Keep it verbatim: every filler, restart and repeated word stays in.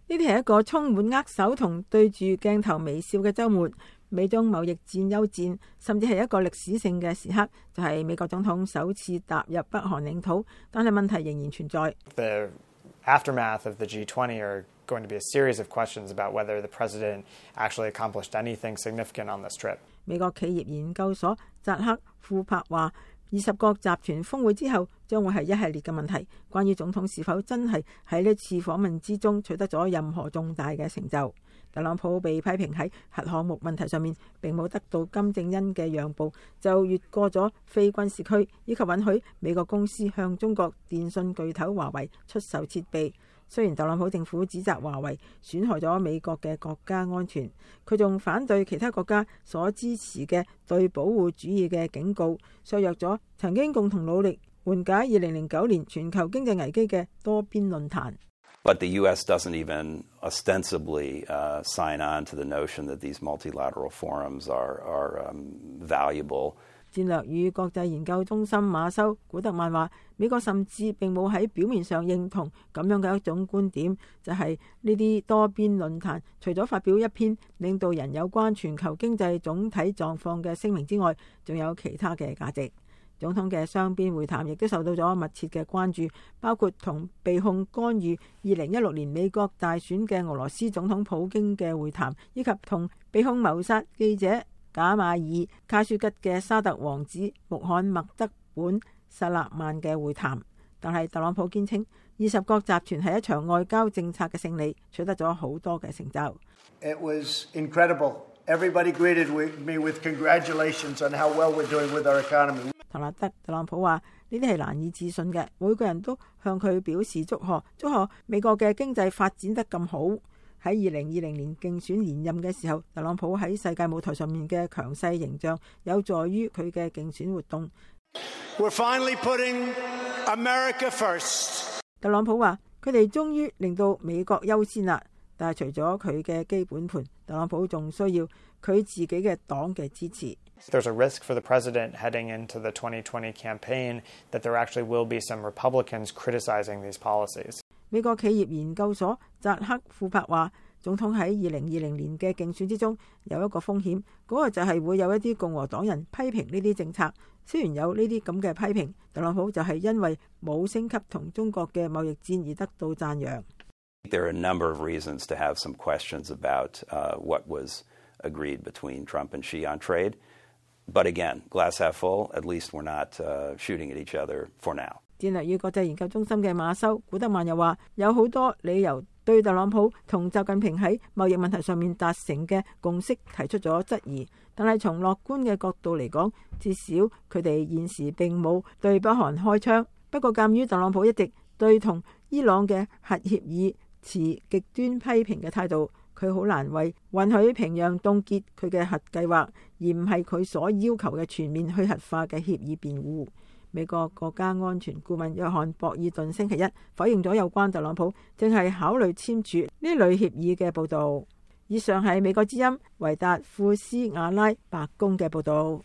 呢啲係一個充滿握手同對住鏡頭微笑嘅週末。美中貿易戰休戰，甚至係一個歷史性嘅時刻，就係、是、美國總統首次踏入北韓領土，但係問題仍然存在。 The aftermath of the G twenty are going to be a series of questions about whether the president actually accomplished anything significant on this trip. 美國企業研究所扎克庫珀話，二十國集團峰會之後將會係一系列嘅問題，關於總統是否真係喺呢次訪問之中取得咗任何重大嘅成就。特朗普被批評喺核項目問題上面並冇得到金正恩嘅讓步，就越過咗非軍事區，以及允許美國公司向中國電信巨頭華為出售設備。雖然特朗普政府指責華為損害咗美國嘅國家安全，佢仲反對其他國家所支持嘅對保護主義嘅警告，削弱咗曾經共同努力緩解二零零九年全球經濟危機嘅多邊論壇。 But the U S doesn't even ostensibly uh, sign on to the notion that these multilateral forums are, are um, valuable. 戰略與國際研究中心馬修古德曼話，美國甚至並冇喺表面上認同咁樣嘅一種觀點，就係呢啲多邊論壇除咗發表一篇領導人有關全球經濟總體狀況嘅聲明之外，仲有其他嘅價值。總統嘅雙邊會談亦都受到咗密切嘅關注，包括同被控干預二零一六年美國大選嘅俄羅斯總統普京嘅會談，以及同被控謀殺記者賈馬爾卡舒吉嘅沙特王子穆罕默德本薩勒曼嘅會談。但係特朗普堅稱二十國集團係一場外交政策嘅勝利，取得咗好多嘅成就。 It was incredible. Everybody greeted me with congratulations on how well we're doing with our economy. 唐納德特朗普話：呢啲係難以置信嘅，每個人都向佢表示祝賀，祝賀美國嘅經濟發展得咁好。喺二零二零年競選連任嘅時候，特朗普喺世界舞台上面嘅強勢形象有助於佢嘅競選活動。 We're finally putting America first. 特朗普話：佢哋終於令到美國優先啦。但係除咗佢嘅基本盤，特朗普仲需要佢自己嘅黨嘅支持。 There's a risk for the president heading into the twenty twenty campaign that there actually will be some Republicans criticizing these policies. 美國企業研究所扎克庫珀話，總統喺二零二零年嘅競選之中有一個風險，嗰個就係會有一啲共和黨人批評呢啲政策。雖然有呢啲咁嘅批評，特朗普就係因為冇升級同中國嘅貿易戰而得到讚揚。 There are a number of reasons to have some questions about uh, what was agreed between Trump and Xi on trade. But again, glass half full, at least we're not uh, shooting at each other for now. 戰略與國際研究中心嘅馬修古德曼又話，有好多理由對特朗普同習近平喺貿易問題上面達成嘅共識提出咗質疑。但係從樂觀嘅角度嚟講，至少佢哋現時並冇對北韓開槍。不過鑑於特朗普一直對同伊朗嘅核協議持極端批評嘅態度，佢好難為允許平壤凍結佢嘅核計劃，而唔係佢所要求嘅全面去核化嘅協議辯護。美國國家安全顧問約翰博爾頓星期一否認咗有關特朗普正係考慮簽署呢類協議嘅報導。以上係美國之音維達庫斯瓦拉白宮嘅報導。